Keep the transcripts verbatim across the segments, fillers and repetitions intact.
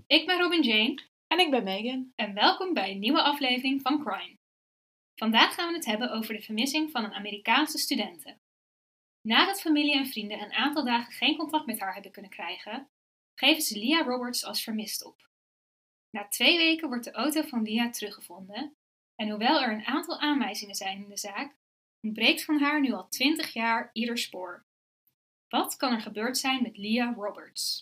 Ik ben Robin Jane. En ik ben Megan. En welkom bij een nieuwe aflevering van Crime. Vandaag gaan we het hebben over de vermissing van een Amerikaanse studente. Nadat familie en vrienden een aantal dagen geen contact met haar hebben kunnen krijgen, geven ze Leah Roberts als vermist op. Na twee weken wordt de auto van Leah teruggevonden en hoewel er een aantal aanwijzingen zijn in de zaak, ontbreekt van haar nu al twintig jaar ieder spoor. Wat kan er gebeurd zijn met Leah Roberts?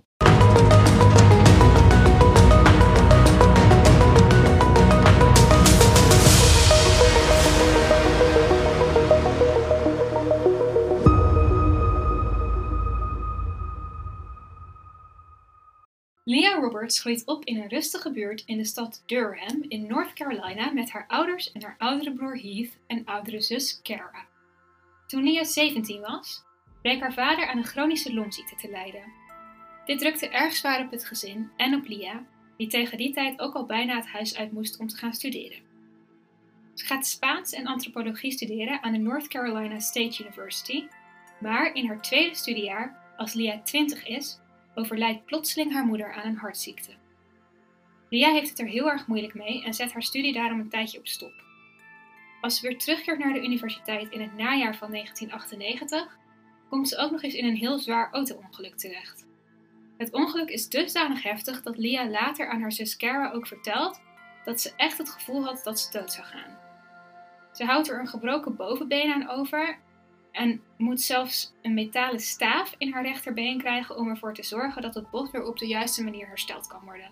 Leah Roberts groeit op in een rustige buurt in de stad Durham in North Carolina met haar ouders en haar oudere broer Heath en oudere zus Cara. Toen Leah zeventien was, bleek haar vader aan een chronische longziekte te lijden. Dit drukte erg zwaar op het gezin en op Leah, die tegen die tijd ook al bijna het huis uit moest om te gaan studeren. Ze gaat Spaans en antropologie studeren aan de North Carolina State University, maar in haar tweede studiejaar, als Leah twintig is, overlijdt plotseling haar moeder aan een hartziekte. Leah heeft het er heel erg moeilijk mee en zet haar studie daarom een tijdje op stop. Als ze weer terugkeert naar de universiteit in het najaar van negentien achtennegentig, komt ze ook nog eens in een heel zwaar auto-ongeluk terecht. Het ongeluk is dusdanig heftig dat Leah later aan haar zus Cara ook vertelt dat ze echt het gevoel had dat ze dood zou gaan. Ze houdt er een gebroken bovenbeen aan over en moet zelfs een metalen staaf in haar rechterbeen krijgen om ervoor te zorgen dat het bot weer op de juiste manier hersteld kan worden.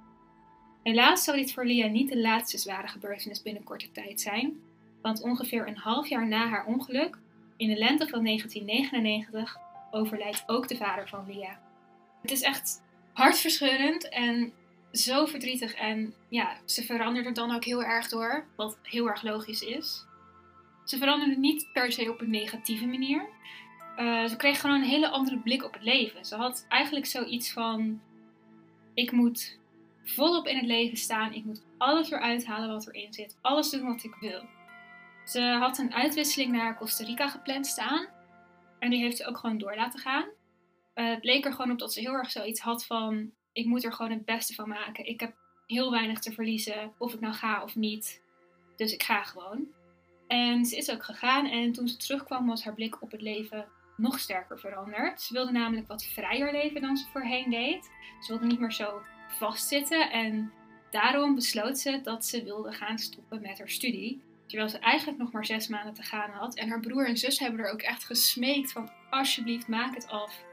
Helaas zou dit voor Leah niet de laatste zware gebeurtenis binnen korte tijd zijn, want ongeveer een half jaar na haar ongeluk, in de lente van negentien negenennegentig, overlijdt ook de vader van Leah. Het is echt hartverscheurend en zo verdrietig en ja, ze verandert er dan ook heel erg door, wat heel erg logisch is. Ze veranderde niet per se op een negatieve manier. Uh, ze kreeg gewoon een hele andere blik op het leven. Ze had eigenlijk zoiets van, ik moet volop in het leven staan, ik moet alles eruit halen wat erin zit, alles doen wat ik wil. Ze had een uitwisseling naar Costa Rica gepland staan en die heeft ze ook gewoon door laten gaan. Uh, het leek er gewoon op dat ze heel erg zoiets had van, ik moet er gewoon het beste van maken. Ik heb heel weinig te verliezen, of ik nou ga of niet. Dus ik ga gewoon. En ze is ook gegaan en toen ze terugkwam was haar blik op het leven nog sterker veranderd. Ze wilde namelijk wat vrijer leven dan ze voorheen deed. Ze wilde niet meer zo vastzitten en daarom besloot ze dat ze wilde gaan stoppen met haar studie. Terwijl ze eigenlijk nog maar zes maanden te gaan had. En haar broer en zus hebben er ook echt gesmeekt van, alsjeblieft maak het af.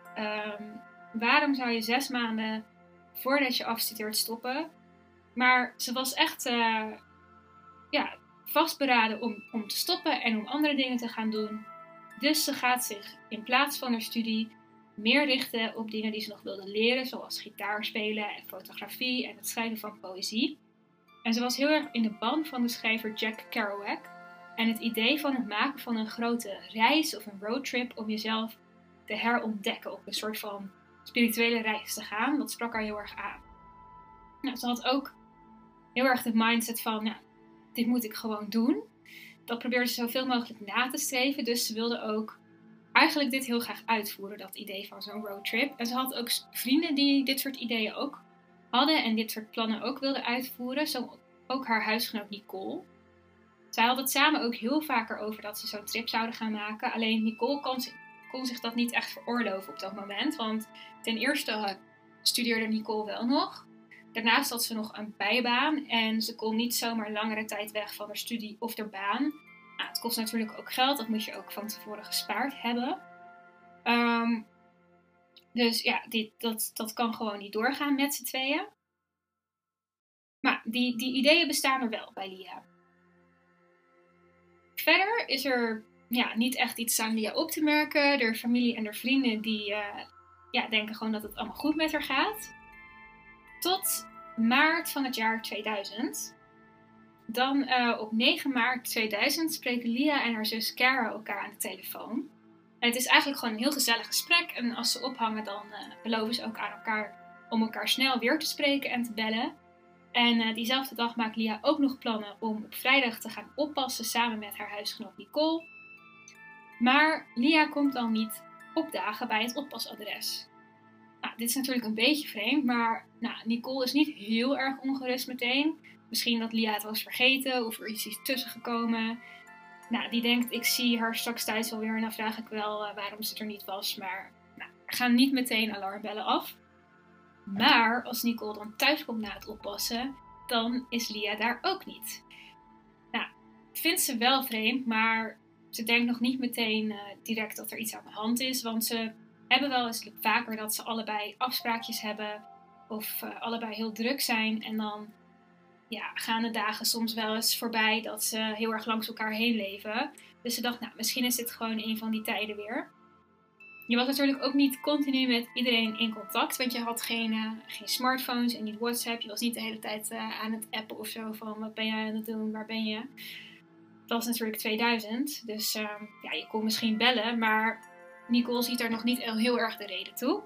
Um, waarom zou je zes maanden voordat je afstudeert stoppen? Maar ze was echt uh, ja, vastberaden om, om te stoppen en om andere dingen te gaan doen. Dus ze gaat zich in plaats van haar studie meer richten op dingen die ze nog wilde leren. Zoals gitaar spelen en fotografie en het schrijven van poëzie. En ze was heel erg in de ban van de schrijver Jack Kerouac. En het idee van het maken van een grote reis of een roadtrip om jezelf te herontdekken, op een soort van spirituele reis te gaan, dat sprak haar heel erg aan. Nou, ze had ook heel erg de mindset van, nou, dit moet ik gewoon doen. Dat probeerde ze zoveel mogelijk na te streven, dus ze wilde ook eigenlijk dit heel graag uitvoeren, dat idee van zo'n roadtrip. En ze had ook vrienden die dit soort ideeën ook hadden en dit soort plannen ook wilden uitvoeren, zo ook haar huisgenoot Nicole. Zij hadden het samen ook heel vaker over dat ze zo'n trip zouden gaan maken, alleen Nicole kon zich kon zich dat niet echt veroorloven op dat moment. Want ten eerste studeerde Nicole wel nog. Daarnaast had ze nog een bijbaan. En ze kon niet zomaar langere tijd weg van haar studie of haar baan. Nou, het kost natuurlijk ook geld. Dat moet je ook van tevoren gespaard hebben. Um, dus ja, dit, dat, dat kan gewoon niet doorgaan met z'n tweeën. Maar die, die ideeën bestaan er wel bij Leah. Verder is er ja, niet echt iets aan Leah op te merken. De familie en de vrienden die uh, ja, denken gewoon dat het allemaal goed met haar gaat. Tot maart van het jaar tweeduizend. Dan uh, op negen maart tweeduizend spreken Leah en haar zus Cara elkaar aan de telefoon. En het is eigenlijk gewoon een heel gezellig gesprek. En als ze ophangen dan uh, beloven ze ook aan elkaar om elkaar snel weer te spreken en te bellen. En uh, diezelfde dag maakt Leah ook nog plannen om op vrijdag te gaan oppassen samen met haar huisgenoot Nicole. Maar Leah komt dan niet opdagen bij het oppasadres. Nou, dit is natuurlijk een beetje vreemd, maar nou, Nicole is niet heel erg ongerust meteen. Misschien dat Lia het was vergeten of er iets is tussengekomen. Nou, die denkt, ik zie haar straks thuis alweer en dan vraag ik wel uh, waarom ze er niet was. Maar nou, er gaan niet meteen alarmbellen af. Maar als Nicole dan thuis komt na het oppassen, dan is Lia daar ook niet. Nou, vindt ze wel vreemd, maar ze denkt nog niet meteen uh, direct dat er iets aan de hand is. Want ze hebben wel eens vaker dat ze allebei afspraakjes hebben of uh, allebei heel druk zijn. En dan ja, gaan de dagen soms wel eens voorbij dat ze heel erg langs elkaar heen leven. Dus ze dacht, nou, misschien is dit gewoon een van die tijden weer. Je was natuurlijk ook niet continu met iedereen in contact, want je had geen, uh, geen smartphones en niet WhatsApp. Je was niet de hele tijd uh, aan het appen of zo van wat ben jij aan het doen, waar ben je? Dat was natuurlijk tweeduizend, dus uh, ja, je kon misschien bellen, maar Nicole ziet daar nog niet heel erg de reden toe.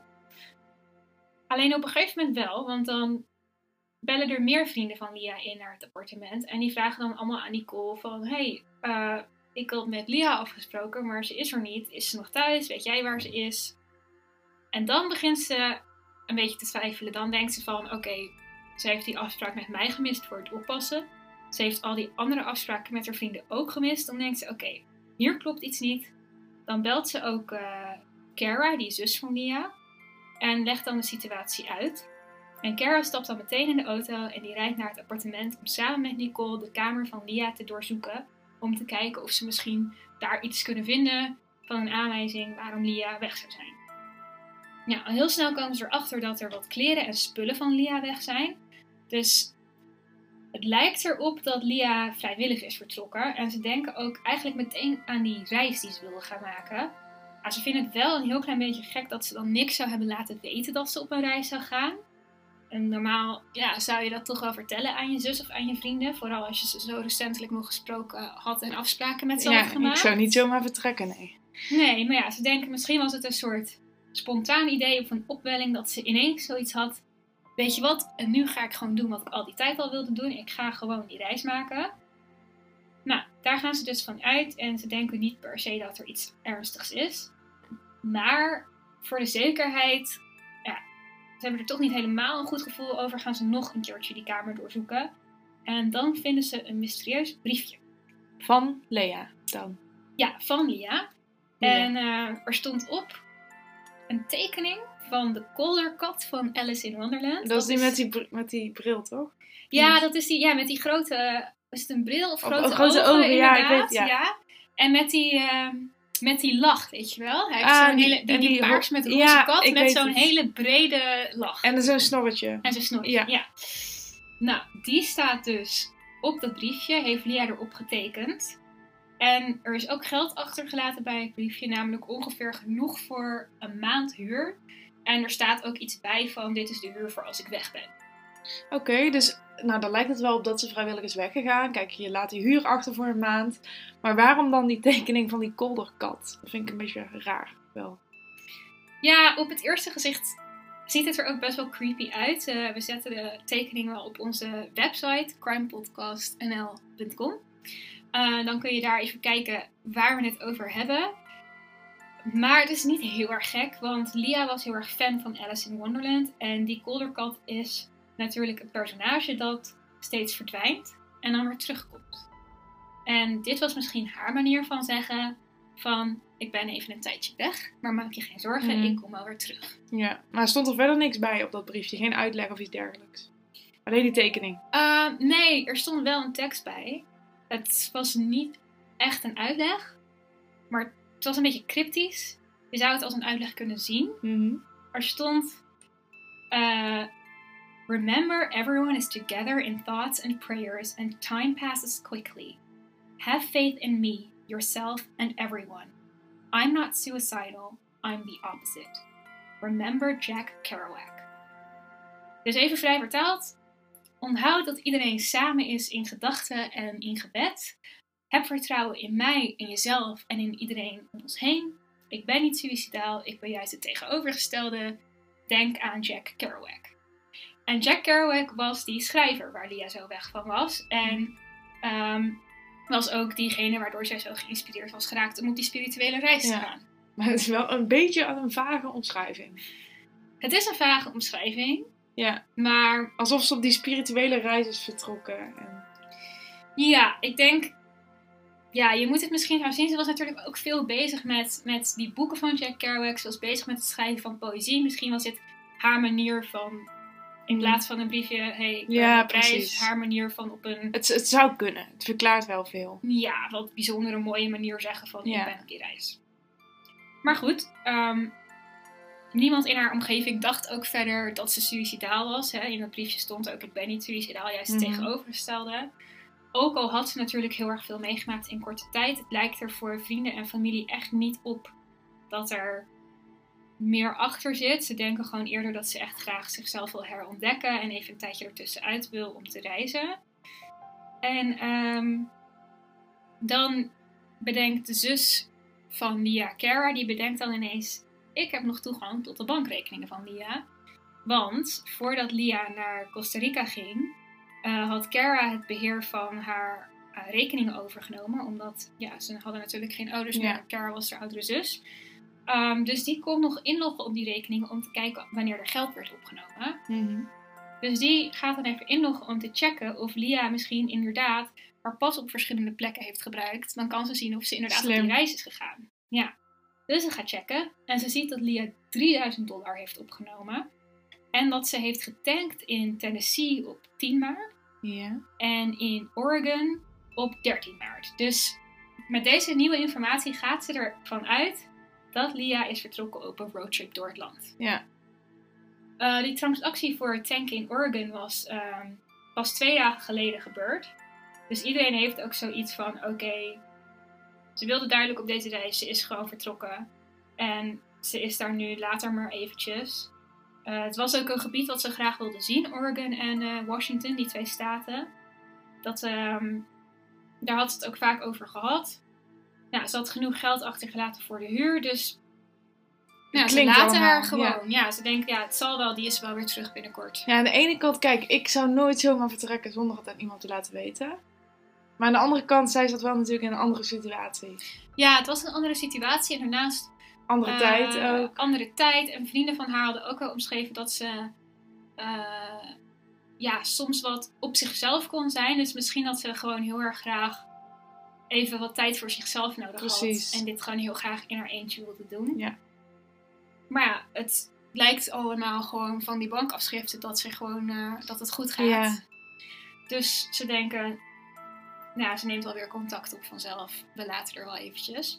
Alleen op een gegeven moment wel, want dan bellen er meer vrienden van Lia in naar het appartement. En die vragen dan allemaal aan Nicole van, hey, uh, ik had met Lia afgesproken, maar ze is er niet. Is ze nog thuis? Weet jij waar ze is? En dan begint ze een beetje te twijfelen. Dan denkt ze van, oké, okay, ze heeft die afspraak met mij gemist voor het oppassen. Ze heeft al die andere afspraken met haar vrienden ook gemist. Dan denkt ze, oké, okay, hier klopt iets niet. Dan belt ze ook uh, Cara, die zus van Lia. En legt dan de situatie uit. En Cara stapt dan meteen in de auto en die rijdt naar het appartement om samen met Nicole de kamer van Lia te doorzoeken. Om te kijken of ze misschien daar iets kunnen vinden van een aanwijzing waarom Lia weg zou zijn. Ja, al heel snel komen ze erachter dat er wat kleren en spullen van Lia weg zijn. Dus het lijkt erop dat Lia vrijwillig is vertrokken. En ze denken ook eigenlijk meteen aan die reis die ze wilden gaan maken. Maar ze vinden het wel een heel klein beetje gek dat ze dan niks zou hebben laten weten dat ze op een reis zou gaan. En normaal ja, zou je dat toch wel vertellen aan je zus of aan je vrienden. Vooral als je ze zo recentelijk nog gesproken had en afspraken met ze ja, had gemaakt. Ik zou niet zomaar vertrekken, nee. Nee, maar ja, ze denken misschien was het een soort spontaan idee of een opwelling dat ze ineens zoiets had. Weet je wat, en nu ga ik gewoon doen wat ik al die tijd al wilde doen. Ik ga gewoon die reis maken. Nou, daar gaan ze dus van uit en ze denken niet per se dat er iets ernstigs is. Maar voor de zekerheid, ja, ze hebben er toch niet helemaal een goed gevoel over, gaan ze nog een keertje die kamer doorzoeken. En dan vinden ze een mysterieus briefje. Van Lea dan? Ja, van Lia. Ja. En uh, er stond op een tekening van de Calder-kat van Alice in Wonderland. Dat, dat is die, is... Met, die met die bril, toch? Ja, dat is die, ja, met die grote, uh, is het een bril of grote, of, grote ogen, ogen? Ja, ik weet, ja. ja. En met die... Uh, Met die lach, weet je wel. Hij heeft ah, zo'n die, hele, die, die, die paars met roze ja, kat met zo'n het. hele brede lach. En zo'n snorretje. En zo'n snorretje, ja. ja. Nou, die staat dus op dat briefje, heeft Lia erop getekend. En er is ook geld achtergelaten bij het briefje, namelijk ongeveer genoeg voor een maand huur. En er staat ook iets bij van, dit is de huur voor als ik weg ben. Oké, okay, dus nou, dan lijkt het wel op dat ze vrijwillig is weggegaan. Kijk, je laat die huur achter voor een maand. Maar waarom dan die tekening van die kolderkat? Dat vind ik een beetje raar wel. Ja, op het eerste gezicht ziet het er ook best wel creepy uit. Uh, we zetten de tekening wel op onze website, crime podcast n l punt com. Uh, dan kun je daar even kijken waar we het over hebben. Maar het is niet heel erg gek, want Lia was heel erg fan van Alice in Wonderland. En die kolderkat is natuurlijk een personage dat steeds verdwijnt en dan weer terugkomt. En dit was misschien haar manier van zeggen van, ik ben even een tijdje weg, maar maak je geen zorgen, mm. ik kom wel weer terug. Ja, maar stond er verder niks bij op dat briefje? Geen uitleg of iets dergelijks? Alleen die tekening? Uh, nee, er stond wel een tekst bij. Het was niet echt een uitleg, maar het was een beetje cryptisch. Je zou het als een uitleg kunnen zien. Mm-hmm. Er stond... Uh, Remember, everyone is together in thoughts and prayers, and time passes quickly. Have faith in me, yourself, and everyone. I'm not suicidal, I'm the opposite. Remember Jack Kerouac. Dus even vrij vertaald. Onthoud dat iedereen samen is in gedachten en in gebed. Heb vertrouwen in mij, in jezelf en in iedereen om ons heen. Ik ben niet suicidaal, ik ben juist het tegenovergestelde. Denk aan Jack Kerouac. En Jack Kerouac was die schrijver waar Lia zo weg van was. En um, was ook diegene waardoor zij zo geïnspireerd was geraakt om op die spirituele reis te ja. gaan. Maar het is wel een beetje een vage omschrijving. Het is een vage omschrijving. Ja. Maar... Alsof ze op die spirituele reis is vertrokken. En... Ja, ik denk... Ja, je moet het misschien gaan zien. Ze was natuurlijk ook veel bezig met, met die boeken van Jack Kerouac. Ze was bezig met het schrijven van poëzie. Misschien was dit haar manier van... In plaats van een briefje, hey, ik ben ja, op reis. precies. Haar manier van op een... Het, het zou kunnen. Het verklaart wel veel. Ja, wat bijzondere mooie manier zeggen van Ja. ik ben op die reis. Maar goed, um, niemand in haar omgeving dacht ook verder dat ze suïcidaal was. Hè. In dat briefje stond ook ik ben niet suïcidaal, juist het Mhm. tegenovergestelde. Ook al had ze natuurlijk heel erg veel meegemaakt in korte tijd. Het lijkt er voor vrienden en familie echt niet op dat er meer achter zit. Ze denken gewoon eerder dat ze echt graag zichzelf wil herontdekken. En even een tijdje ertussenuit wil om te reizen. En um, dan bedenkt de zus van Lia, Cara, die bedenkt dan ineens... Ik heb nog toegang tot de bankrekeningen van Lia. Want voordat Lia naar Costa Rica ging... Uh, had Cara het beheer van haar uh, rekeningen overgenomen. Omdat ja, ze hadden natuurlijk geen ouders meer. Ja. Cara was haar oudere zus. Um, dus die kon nog inloggen op die rekeningen om te kijken wanneer er geld werd opgenomen. Mm-hmm. Dus die gaat dan even inloggen om te checken of Lia misschien inderdaad haar pas op verschillende plekken heeft gebruikt. Dan kan ze zien of ze inderdaad Slim. op die reis is gegaan. Ja. Dus ze gaat checken en ze ziet dat Lia drieduizend dollar heeft opgenomen. En dat ze heeft getankt in Tennessee op tien maart. Ja. En in Oregon op dertien maart. Dus met deze nieuwe informatie gaat ze ervan uit dat Lia is vertrokken op een roadtrip door het land. Ja. Uh, die transactie voor het tanken in Oregon was um, pas twee dagen geleden gebeurd. Dus iedereen heeft ook zoiets van, oké, okay, ze wilde duidelijk op deze reis, ze is gewoon vertrokken. En ze is daar nu later maar eventjes. Uh, het was ook een gebied wat ze graag wilde zien, Oregon en uh, Washington, die twee staten. Dat, um, daar had ze het ook vaak over gehad. Nou, ze had genoeg geld achtergelaten voor de huur, dus nou, ze laten allemaal, haar gewoon. Ja. ja, ze denken, ja, het zal wel, die is wel weer terug binnenkort. Ja, aan de ene kant, kijk, ik zou nooit zomaar vertrekken zonder het aan iemand te laten weten. Maar aan de andere kant, zij zat wel natuurlijk in een andere situatie. Ja, het was een andere situatie en daarnaast... Andere uh, tijd ook. Andere tijd. En vrienden van haar hadden ook al omschreven dat ze uh, ja, soms wat op zichzelf kon zijn. Dus misschien dat ze gewoon heel erg graag even wat tijd voor zichzelf nodig Precies. had. En dit gewoon heel graag in haar eentje wilde doen. Ja. Maar ja, het lijkt allemaal gewoon van die bankafschriften dat, ze gewoon, uh, dat het goed gaat. Ja. Dus ze denken, nou, ze neemt alweer contact op vanzelf. We laten er wel eventjes.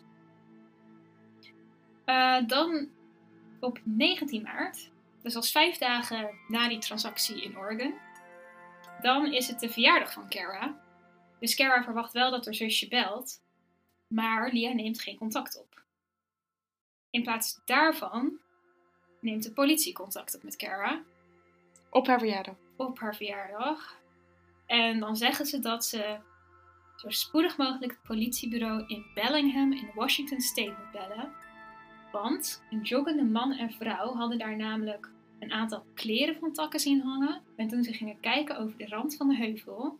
Uh, dan op negentien maart, dus als vijf dagen na die transactie in Oregon, dan is het de verjaardag van Cara. Dus Cara verwacht wel dat haar zusje belt, maar Lia neemt geen contact op. In plaats daarvan neemt de politie contact op met Cara. Op haar verjaardag. Op haar verjaardag. En dan zeggen ze dat ze zo spoedig mogelijk het politiebureau in Bellingham in Washington State moet bellen. Want een joggende man en vrouw hadden daar namelijk een aantal kleren van takken zien hangen. En toen ze gingen kijken over de rand van de heuvel,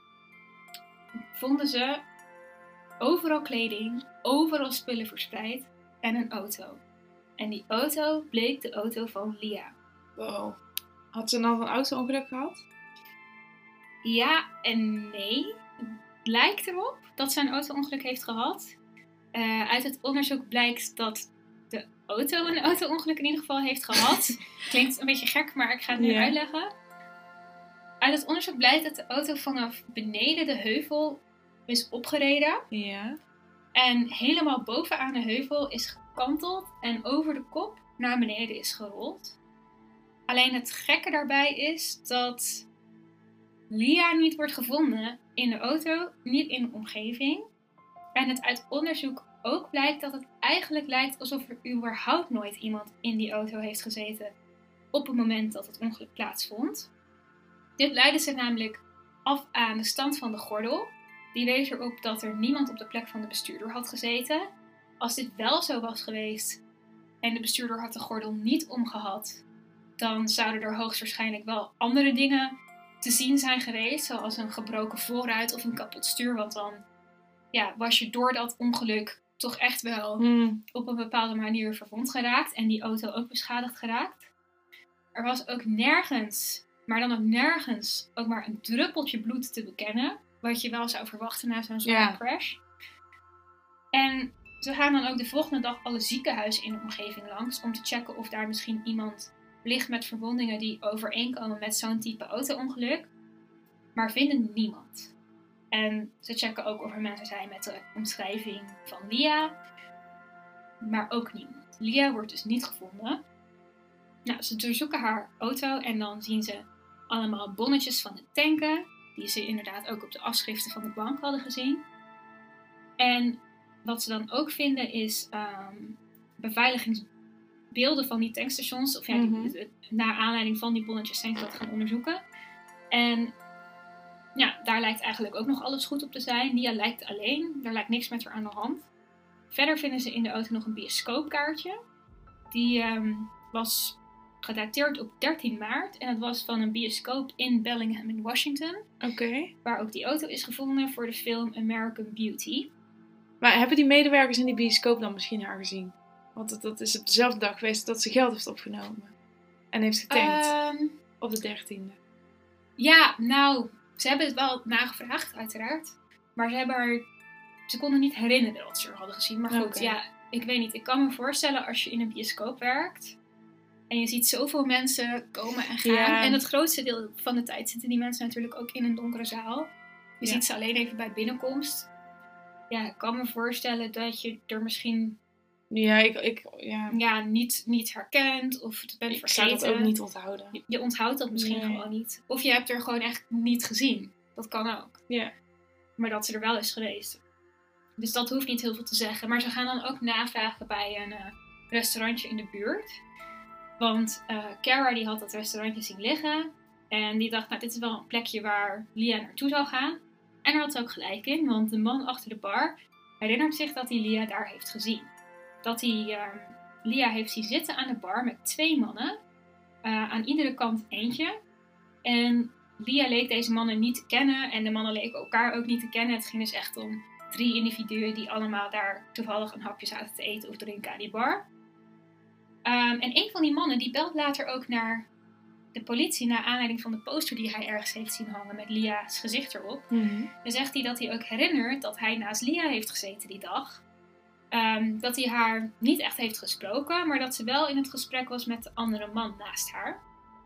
vonden ze overal kleding, overal spullen verspreid en een auto. En die auto bleek de auto van Lia. Wow. Had ze dan een auto-ongeluk gehad? Ja en nee. Het lijkt erop dat ze een auto-ongeluk heeft gehad. Uh, uit het onderzoek blijkt dat de auto een auto-ongeluk in ieder geval heeft gehad. Klinkt een beetje gek, maar ik ga het nu ja. uitleggen. Uit het onderzoek blijkt dat de auto vanaf beneden de heuvel is opgereden. Ja. En helemaal bovenaan de heuvel is gekanteld en over de kop naar beneden is gerold. Alleen het gekke daarbij is dat Lia niet wordt gevonden in de auto, niet in de omgeving. En het uit onderzoek ook blijkt dat het eigenlijk lijkt alsof er überhaupt nooit iemand in die auto heeft gezeten op het moment dat het ongeluk plaatsvond. Dit leidde ze namelijk af aan de stand van de gordel. Die wees erop dat er niemand op de plek van de bestuurder had gezeten. Als dit wel zo was geweest en de bestuurder had de gordel niet omgehad, dan zouden er hoogstwaarschijnlijk wel andere dingen te zien zijn geweest, zoals een gebroken voorruit of een kapot stuur, want dan ja, was je door dat ongeluk toch echt wel hmm. op een bepaalde manier verwond geraakt en die auto ook beschadigd geraakt. er was ook nergens, maar dan ook nergens, ook maar een druppeltje bloed te bekennen. Wat je wel zou verwachten na zo'n zware Ja. crash. En ze gaan dan ook de volgende dag alle ziekenhuizen in de omgeving langs. Om te checken of daar misschien iemand ligt met verwondingen die overeenkomen met zo'n type auto-ongeluk. Maar vinden niemand. En ze checken ook of er mensen zijn met de omschrijving van Lia. Maar ook niemand. Lia wordt dus niet gevonden. Nou, ze doorzoeken haar auto en dan zien ze allemaal bonnetjes van de tanken. Die ze inderdaad ook op de afschriften van de bank hadden gezien. En wat ze dan ook vinden is um, beveiligingsbeelden van die tankstations. Of ja, die, Mhm. de- naar aanleiding van die bonnetjes zijn ze dat gaan onderzoeken. En ja, daar lijkt eigenlijk ook nog alles goed op te zijn. Lia lijkt alleen, er lijkt niks met haar aan de hand. Verder vinden ze in de auto nog een bioscoopkaartje. Die um, was gedateerd op dertien maart. En het was van een bioscoop in Bellingham in Washington. Oké. Waar ook die auto is gevonden voor de film American Beauty. Maar hebben die medewerkers in die bioscoop dan misschien haar gezien? Want dat, dat is op dezelfde dag geweest dat ze geld heeft opgenomen. En heeft getankt. Um, Op de dertiende. ja, nou, ze hebben het wel nagevraagd, uiteraard. Maar ze hebben haar, ze konden niet herinneren dat ze haar hadden gezien. Maar goed, Oké. ja, ik weet niet. Ik kan me voorstellen als je in een bioscoop werkt. En je ziet zoveel mensen komen en gaan. Ja. En het grootste deel van de tijd zitten die mensen natuurlijk ook in een donkere zaal. Je Ja. ziet ze alleen even bij binnenkomst. Ja, ik kan me voorstellen dat je er misschien Ja, ik, ik, ja. ja, niet, niet herkent of het bent ik vergeten. zou dat ook niet onthouden. Je, je onthoudt dat misschien Nee. gewoon niet. Of je hebt er gewoon echt niet gezien. Dat kan ook. Ja. Maar dat ze er wel is geweest. Dus dat hoeft niet heel veel te zeggen. Maar ze gaan dan ook navragen bij een uh, restaurantje in de buurt. Want uh, Cara die had dat restaurantje zien liggen. En die dacht, nou dit is wel een plekje waar Lia naartoe zou gaan. En daar had ze ook gelijk in. Want de man achter de bar herinnert zich dat hij Lia daar heeft gezien. Dat hij uh, Lia heeft zien zitten aan de bar met twee mannen. Uh, aan iedere kant eentje. En Lia leek deze mannen niet te kennen. En de mannen leken elkaar ook niet te kennen. Het ging dus echt om drie individuen die allemaal daar toevallig een hapje zaten te eten of drinken aan die bar. Um, en een van die mannen die belt later ook naar de politie naar aanleiding van de poster die hij ergens heeft zien hangen met Lia's gezicht erop. Mm-hmm. Dan zegt hij dat hij ook herinnert dat hij naast Lia heeft gezeten die dag. Um, dat hij haar niet echt heeft gesproken, maar dat ze wel in het gesprek was met de andere man naast haar.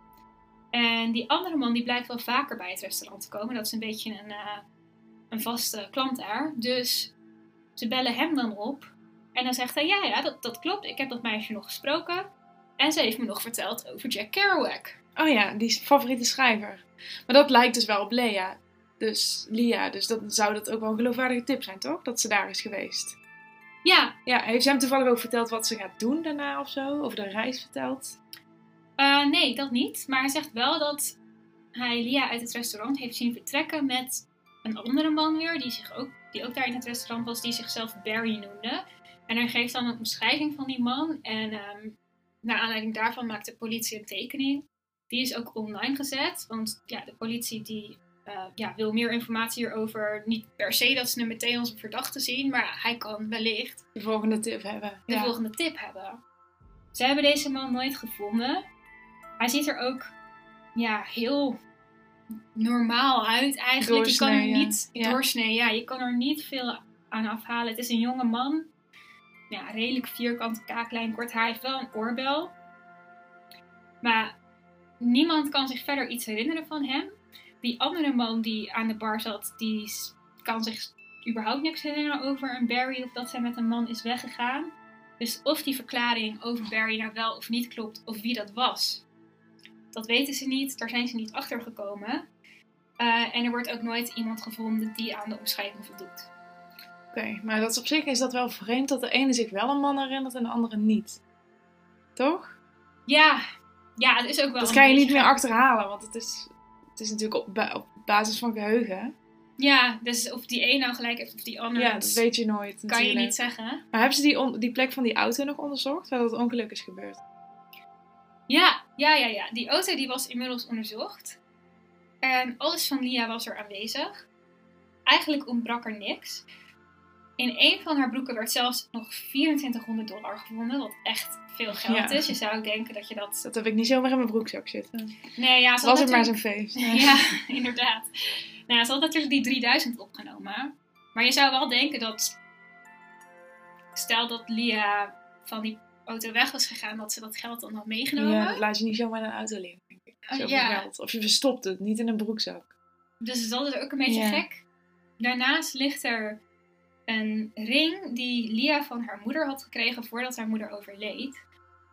En die andere man die blijkt wel vaker bij het restaurant te komen. Dat is een beetje een, uh, een vaste klant daar. Dus ze bellen hem dan op. En dan zegt hij, ja, ja, dat, dat klopt. Ik heb dat meisje nog gesproken. En ze heeft me nog verteld over Jack Kerouac. Oh ja, die favoriete schrijver. Maar dat lijkt dus wel op Lea. Dus Lia. Dus dan zou dat ook wel een geloofwaardige tip zijn, toch? Dat ze daar is geweest. Ja. Ja, heeft ze hem toevallig ook verteld wat ze gaat doen daarna of zo? Over de reis verteld? Uh, nee, dat niet. Maar hij zegt wel dat hij Lia uit het restaurant heeft zien vertrekken met een andere man weer. Die, zich ook, die ook daar in het restaurant was. Die zichzelf Barry noemde. En hij geeft dan een omschrijving van die man. En um, naar aanleiding daarvan maakt de politie een tekening. Die is ook online gezet. Want ja, de politie die, uh, ja, wil meer informatie hierover. Niet per se dat ze hem meteen als een verdachte zien. Maar hij kan wellicht De volgende tip hebben. de ja. volgende tip hebben. Ze hebben deze man nooit gevonden. Hij ziet er ook ja, heel normaal uit eigenlijk. Doorsnee, je kan er ja. niet Ja. doorsnee, ja, je kan er niet veel aan afhalen. Het is een jonge man. Ja, redelijk vierkante kaaklijn, kort haar. Hij heeft wel een oorbel. Maar niemand kan zich verder iets herinneren van hem. Die andere man die aan de bar zat, die kan zich überhaupt niks herinneren over een Barry of dat zij met een man is weggegaan. Dus of die verklaring over Barry nou wel of niet klopt, of wie dat was, dat weten ze niet. Daar zijn ze niet achter gekomen. Uh, en er wordt ook nooit iemand gevonden die aan de omschrijving voldoet. Oké, okay, maar dat is op zich is dat wel vreemd dat de ene zich wel een man herinnert en de andere niet. Toch? Ja, ja, het is ook wel. Dat een kan je niet beetje... meer achterhalen, want het is, het is natuurlijk op, ba- op basis van geheugen. Ja, dus of die een nou gelijk heeft of die ander. Ja, dat weet je nooit. Kan natuurlijk. je niet zeggen. Maar hebben ze die, on- die plek van die auto nog onderzocht, waar dat ongeluk is gebeurd? Ja, ja, ja, ja. Die auto die was inmiddels onderzocht. En alles van Lia was er aanwezig. Eigenlijk ontbrak er niks. In een van haar broeken werd zelfs nog vierentwintighonderd dollar gevonden. Wat echt veel geld Ja. is. Je zou denken dat je dat... Dat heb ik niet zomaar in mijn broekzak zitten. Nee, ja, ze Was had het maar natuurlijk- zo'n feest. Nee. Ja, inderdaad. Nou, ja, ze had natuurlijk die drieduizend opgenomen. Maar je zou wel denken dat... Stel dat Lia van die auto weg was gegaan, dat ze dat geld dan had meegenomen. Ja, dat laat je niet zomaar in een auto liggen, denk ik. Oh, Zoveel ja. geld. Of je verstopt het, niet in een broekzak. Dus dat is ook een beetje Ja. gek. Daarnaast ligt er een ring die Lia van haar moeder had gekregen voordat haar moeder overleed.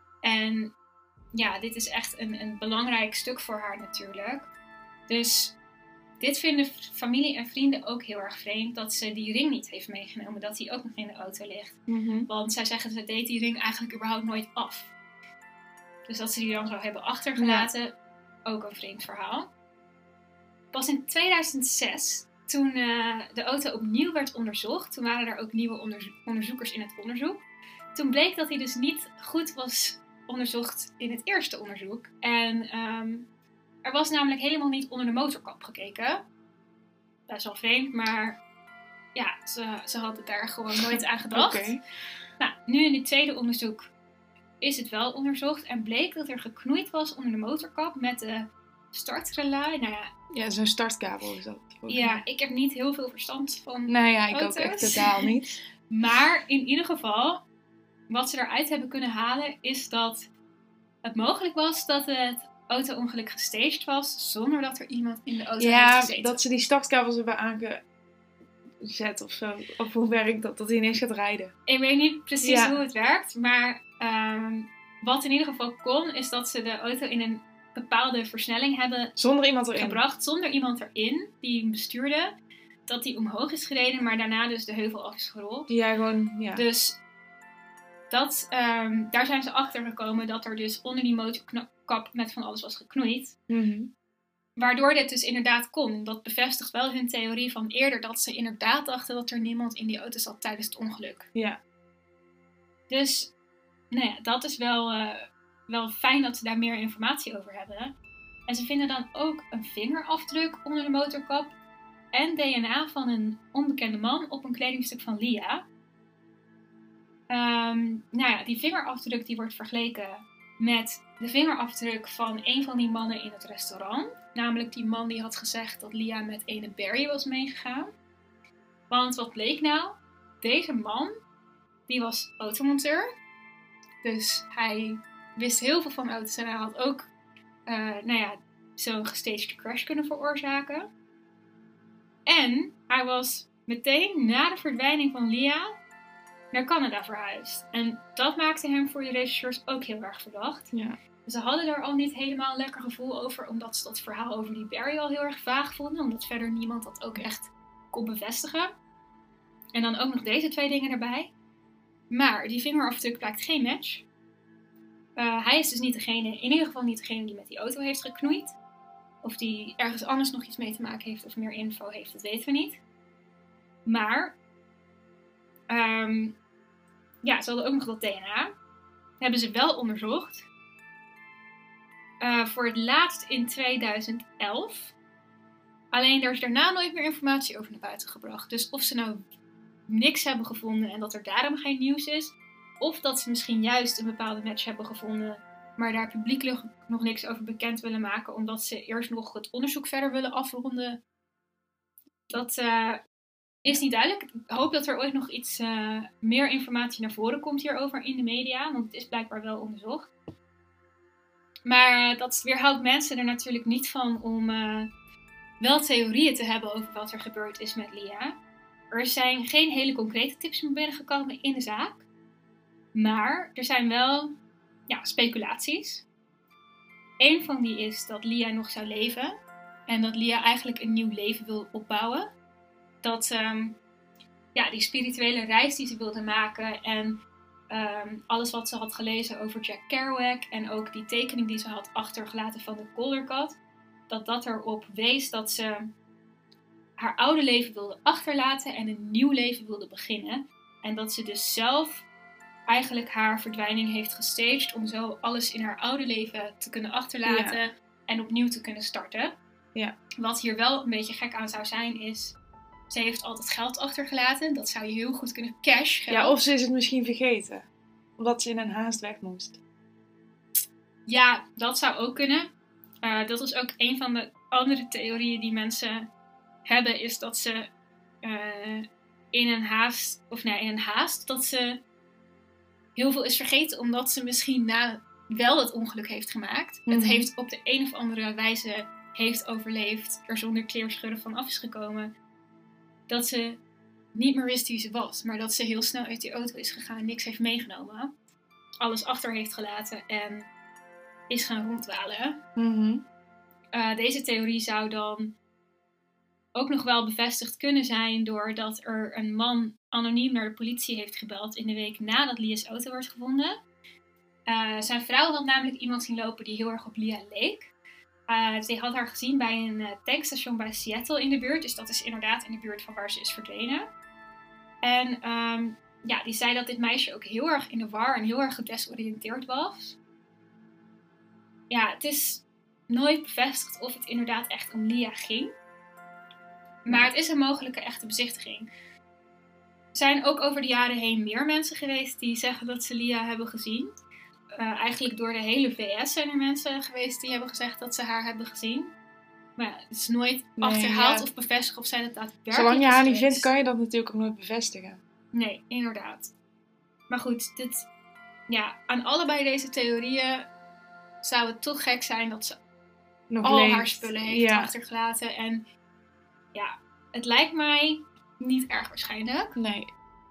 En ja, dit is echt een, een belangrijk stuk voor haar natuurlijk. Dus dit vinden familie en vrienden ook heel erg vreemd, dat ze die ring niet heeft meegenomen, dat die ook nog in de auto ligt. Mhm. Want zij zeggen, ze deed die ring eigenlijk überhaupt nooit af. Dus dat ze die dan zou hebben achtergelaten, ook een vreemd verhaal. Pas in tweeduizend zes, toen uh, de auto opnieuw werd onderzocht, toen waren er ook nieuwe onderzo- onderzoekers in het onderzoek. Toen bleek dat hij dus niet goed was onderzocht in het eerste onderzoek. En um, er was namelijk helemaal niet onder de motorkap gekeken. Best wel vreemd, maar ja, ze, ze hadden daar gewoon nooit aan gedacht. Oké. Nou, nu in het tweede onderzoek is het wel onderzocht en bleek dat er geknoeid was onder de motorkap met de startrelay. Nou ja, Ja, zo'n startkabel is dat. ja, ik heb niet heel veel verstand van Nou ja, ik auto's. ook echt totaal niet. Maar in ieder geval, wat ze eruit hebben kunnen halen, is dat het mogelijk was dat het auto-ongeluk gestaged was, zonder dat er iemand in de auto heeft Ja, gezeten. dat ze die startkabels hebben aangezet of zo. Of hoe werkt dat? Dat hij ineens gaat rijden. Ik weet niet precies Ja. hoe het werkt, maar um, wat in ieder geval kon, is dat ze de auto in een bepaalde versnelling hebben Zonder iemand erin. gebracht, zonder iemand erin die hem bestuurde. Dat hij omhoog is gereden, maar daarna dus de heuvel af is gerold. Ja, gewoon, ja. Dus dat, um, daar zijn ze achter gekomen dat er dus onder die motorkap met van alles was geknoeid. Mhm. Waardoor dit dus inderdaad kon. Dat bevestigt wel hun theorie van eerder, dat ze inderdaad dachten dat er niemand in die auto zat tijdens het ongeluk. Ja. Dus, nou ja, dat is wel, uh, wel fijn dat ze daar meer informatie over hebben. En ze vinden dan ook een vingerafdruk onder de motorkap en D N A van een onbekende man op een kledingstuk van Lia. Um, nou ja, die vingerafdruk die wordt vergeleken met de vingerafdruk van een van die mannen in het restaurant. Namelijk die man die had gezegd dat Lia met ene Barry was meegegaan. Want wat bleek nou? Deze man, die was automonteur. Dus hij wist heel veel van auto's en hij had ook uh, nou ja, zo'n gestaged crash kunnen veroorzaken. En hij was meteen na de verdwijning van Lia naar Canada verhuisd. En dat maakte hem voor de regisseurs ook heel erg verdacht. Ja. Ze hadden er al niet helemaal een lekker gevoel over, omdat ze dat verhaal over die Barry al heel erg vaag vonden. Omdat verder niemand dat ook echt kon bevestigen. En dan ook nog deze twee dingen erbij. Maar die vingerafdruk blijkt geen match. Uh, hij is dus niet degene, in ieder geval niet degene die met die auto heeft geknoeid. Of die ergens anders nog iets mee te maken heeft of meer info heeft, dat weten we niet. Maar, um, ja, ze hadden ook nog dat D N A. Hebben ze wel onderzocht. Uh, voor het laatst in tweeduizend elf. Alleen er is daarna nooit meer informatie over naar buiten gebracht. Dus of ze nou niks hebben gevonden en dat er daarom geen nieuws is. Of dat ze misschien juist een bepaalde match hebben gevonden, maar daar publiekelijk nog niks over bekend willen maken, omdat ze eerst nog het onderzoek verder willen afronden. Dat uh, is niet duidelijk. Ik hoop dat er ooit nog iets uh, meer informatie naar voren komt hierover in de media, want het is blijkbaar wel onderzocht. Maar uh, dat weerhoudt mensen er natuurlijk niet van om uh, wel theorieën te hebben over wat er gebeurd is met Lia. Er zijn geen hele concrete tips meer binnengekomen in de zaak. Maar er zijn wel ja, speculaties. Eén van die is dat Lia nog zou leven. En dat Lia eigenlijk een nieuw leven wil opbouwen. Dat um, ja, die spirituele reis die ze wilde maken. En um, alles wat ze had gelezen over Jack Kerouac. En ook die tekening die ze had achtergelaten van de Calder Cat. Dat dat erop wees dat ze haar oude leven wilde achterlaten. En een nieuw leven wilde beginnen. En dat ze dus zelf eigenlijk haar verdwijning heeft gestaged om zo alles in haar oude leven te kunnen achterlaten ja. en opnieuw te kunnen starten. Ja. Wat hier wel een beetje gek aan zou zijn is, Ze heeft altijd geld achtergelaten. Dat zou je heel goed kunnen cash geld. Ja, of ze is het misschien vergeten. Omdat ze in een haast weg moest. Ja, dat zou ook kunnen. Uh, dat is ook een van de andere theorieën die mensen hebben. Is dat ze uh, in een haast, of nee, in een haast, dat ze heel veel is vergeten. Omdat ze misschien na wel het ongeluk heeft gemaakt. Mm-hmm. Het heeft op de een of andere wijze heeft overleefd. Er zonder kleerscheuren van af is gekomen. Dat ze niet meer wist wie ze was. Maar dat ze heel snel uit die auto is gegaan. Niks heeft meegenomen. Alles achter heeft gelaten. En is gaan ronddwalen. Mm-hmm. Uh, deze theorie zou dan ook nog wel bevestigd kunnen zijn. Doordat er een man anoniem naar de politie heeft gebeld. In de week nadat Lia's auto werd gevonden. Uh, zijn vrouw had namelijk iemand zien lopen die heel erg op Lia leek. Uh, ze had haar gezien bij een uh, tankstation bij Seattle in de buurt. Dus dat is inderdaad in de buurt van waar ze is verdwenen. En um, ja, die zei dat dit meisje ook heel erg in de war en heel erg gedesoriënteerd was. Ja, het is nooit bevestigd of het inderdaad echt om Lia ging. Maar het is een mogelijke echte bezichtiging. Er zijn ook over de jaren heen meer mensen geweest die zeggen dat ze Lia hebben gezien. Uh, eigenlijk door de hele V S zijn er mensen geweest die hebben gezegd dat ze haar hebben gezien. Maar ja, het is nooit nee, achterhaald ja. of bevestigd of zij dat daadwerkelijk Zolang je haar niet vindt, kan je dat natuurlijk ook nooit bevestigen. Nee, inderdaad. Maar goed, dit, ja, aan allebei deze theorieën zou het toch gek zijn dat ze Nog al leeft. haar spullen heeft ja. achtergelaten. En ja, het lijkt mij niet erg waarschijnlijk. Nee.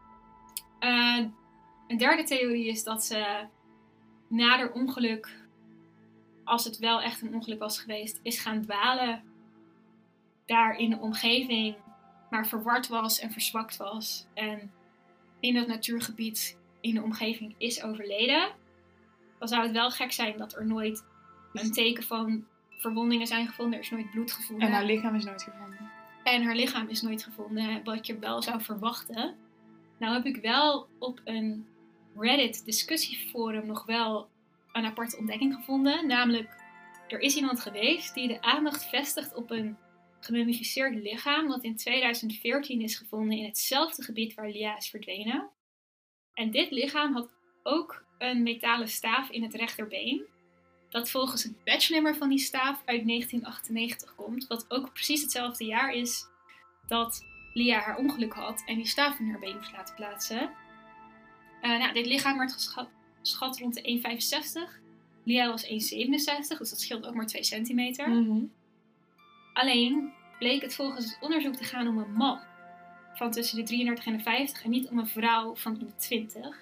Uh, een derde theorie is dat ze na haar ongeluk, als het wel echt een ongeluk was geweest, is gaan dwalen daar in de omgeving, maar verward was en verzwakt was. En in dat natuurgebied in de omgeving is overleden. Dan zou het wel gek zijn dat er nooit een teken van verwondingen zijn gevonden. Er is nooit bloed gevonden. En haar lichaam is nooit gevonden. En haar lichaam is nooit gevonden, wat je wel zou verwachten. Nou heb ik wel op een Reddit discussieforum nog wel een aparte ontdekking gevonden. Namelijk, er is iemand geweest die de aandacht vestigt op een gemummificeerd lichaam. Dat in tweeduizend veertien is gevonden in hetzelfde gebied waar Lia is verdwenen. En dit lichaam had ook een metalen staaf in het rechterbeen. Dat volgens het batchnummer van die staaf uit negentien achtennegentig komt. Wat ook precies hetzelfde jaar is dat Lia haar ongeluk had en die staaf in haar been moest laten plaatsen. Uh, nou, dit lichaam werd geschat, geschat rond de één komma vijfenzestig. Lia was één komma zevenenzestig, dus dat scheelt ook maar twee centimeter. Mm-hmm. Alleen bleek het volgens het onderzoek te gaan om een man van tussen de drieëndertig en de vijftig en niet om een vrouw van in de twintig.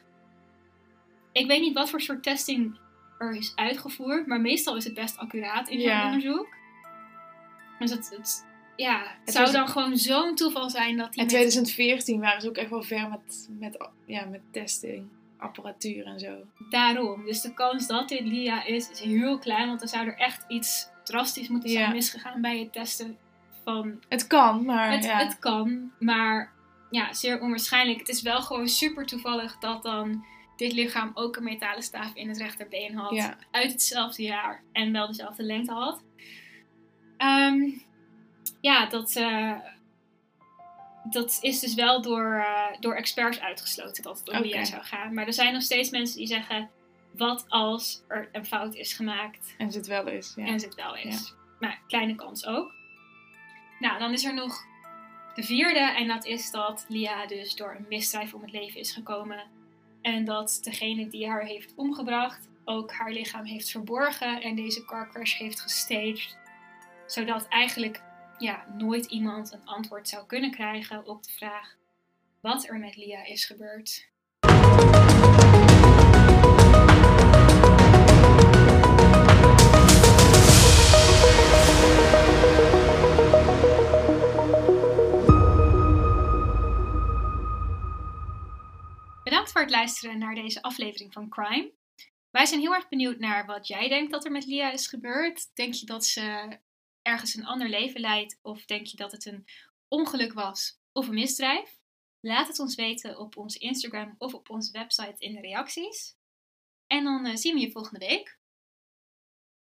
Ik weet niet wat voor soort testing er is uitgevoerd, maar meestal is het best accuraat in zo'n ja. onderzoek. Dus het, het, ja, het, het zou was, dan gewoon zo'n toeval zijn dat die. In twintig veertien waren ze ook echt wel ver met, met, ja, met testing, apparatuur en zo. Daarom. Dus de kans dat dit Lia is, is heel klein, want dan zou er echt iets drastisch moeten zijn ja. misgegaan bij het testen van. Het kan, maar. Het, ja. het kan, maar ja, zeer onwaarschijnlijk. Het is wel gewoon super toevallig dat dan dit lichaam ook een metalen staaf in het rechterbeen had. Ja. Uit hetzelfde jaar en wel dezelfde lengte had. Um, ja, dat, uh, dat is dus wel door, uh, door experts uitgesloten dat het om Lia okay. zou gaan. Maar er zijn nog steeds mensen die zeggen, wat als er een fout is gemaakt? En ze het wel is. Ja. En ze het wel is. Ja. Maar kleine kans ook. Nou, dan is er nog de vierde. En dat is dat Lia dus door een misdrijf om het leven is gekomen. En dat degene die haar heeft omgebracht ook haar lichaam heeft verborgen. En deze car crash heeft gestaged. Zodat eigenlijk ja, nooit iemand een antwoord zou kunnen krijgen op de vraag wat er met Lia is gebeurd. Bedankt voor het luisteren naar deze aflevering van Crime. Wij zijn heel erg benieuwd naar wat jij denkt dat er met Lia is gebeurd. Denk je dat ze ergens een ander leven leidt? Of denk je dat het een ongeluk was of een misdrijf? Laat het ons weten op onze Instagram of op onze website in de reacties. En dan uh, zien we je volgende week.